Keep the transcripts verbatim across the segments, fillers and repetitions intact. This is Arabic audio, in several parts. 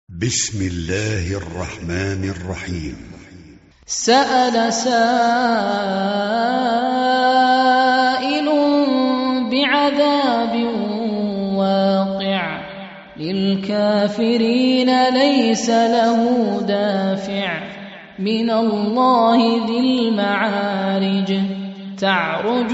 بسم الله الرحمن الرحيم. سأل سائل بعذاب واقع للكافرين ليس له دافع من الله ذي المعارج. تعرج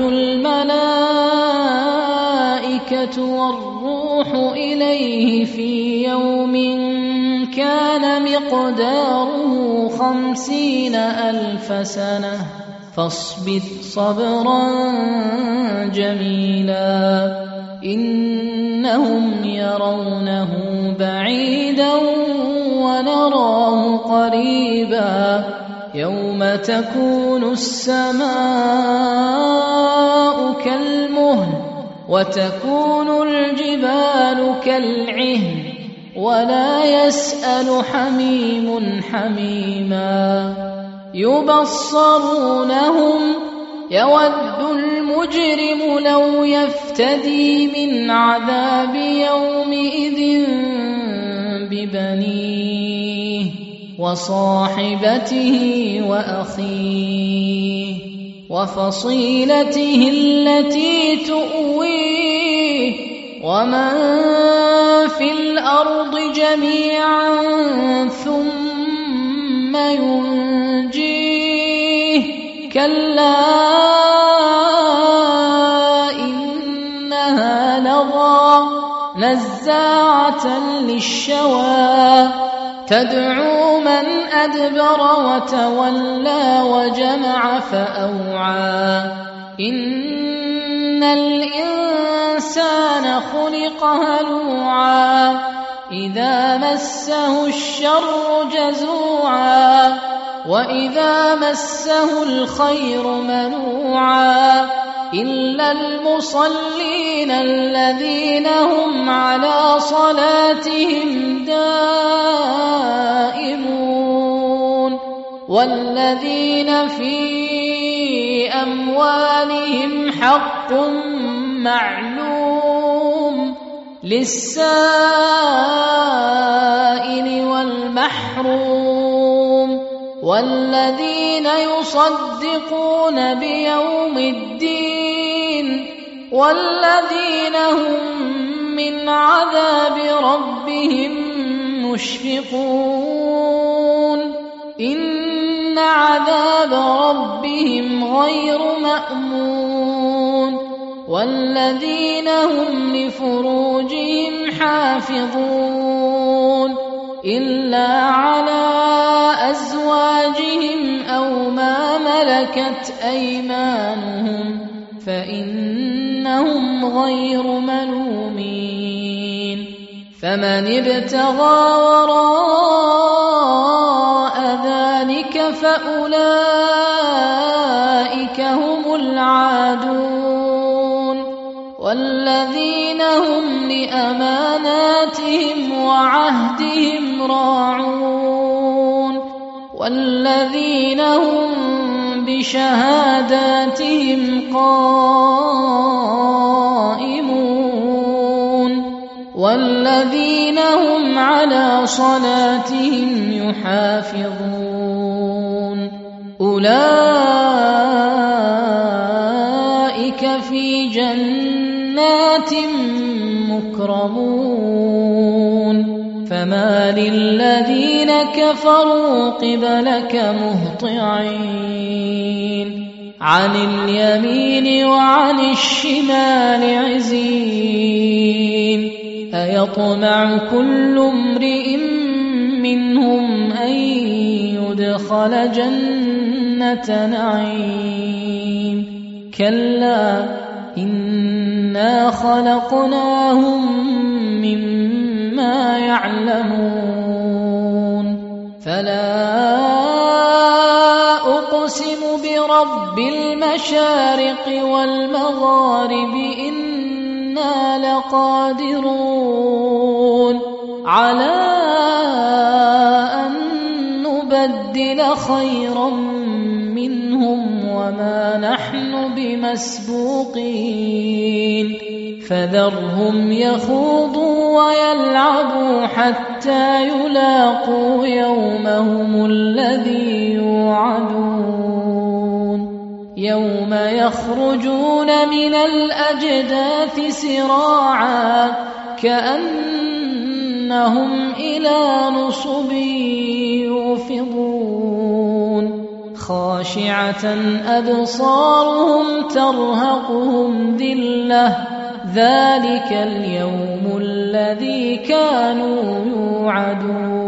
الملائكة والروح إليه في يوم كان مقداره خمسين ألف سنة فاصبر صبرا جميلا إنهم يرونه بعيدا ونراه قريبا يوم تكون السماء كالمهل وتكون الجبال كالعهن ولا يسأل حميم حميما يبصرونهم يود المجرم لو يفتدي من عذاب يومئذ ببنيه وصاحبته وأخيه وفصيلته التي تؤويه ومن في الأرض جميعا ثم ينجيه كلا إنها لظى نزاعة للشوى تدعو من أدبر وتولى وجمع فأوعى إن الإنسان خلق هلوعا إذا مسه الشر جزوعا وإذا مسه الخير منوعا إلا المصلين الذين هم على صلاتهم دائمون والذين في أموالهم حق معلوم للسائل والمحروم والذين يصدقون بيوم الدين والذين هم من عذاب ربهم مشفقون إن عذاب ربهم غير مأمون والذين هم لفروجهم حافظون إلا على أزواجهم أو ما ملكت أيمانهم فإنهم غير ملومين فمن ابتغى وراء ذلك فأولئك هم العادون والذين هم لأماناتهم وعهدهم راعون والذين هم بشهاداتهم قائمون والذين هم على صلاتهم يحافظون أولئك في جنات مكرمون فما للذين كفروا قبلك مهطعين عن اليمين وعن الشمال عزين أيطمع كل امرئ منهم أن يدخل جنة نعيم كلا إنا خلقناهم مما يعلمون فلا أقسم برب المشارق والمغارب إنا لقادرون على أن نبدل خيرا منهم وما نحن بمسبوقين فذرهم يخوضوا ويلعبوا حتى يلاقوا يومهم الذي يوعدون يوم يخرجون من الأجداث سراعا كأنهم إلى نصب يوفضون خاشعة أبصارهم ترهقهم ذلة ذلك اليوم الذي كانوا يوعدون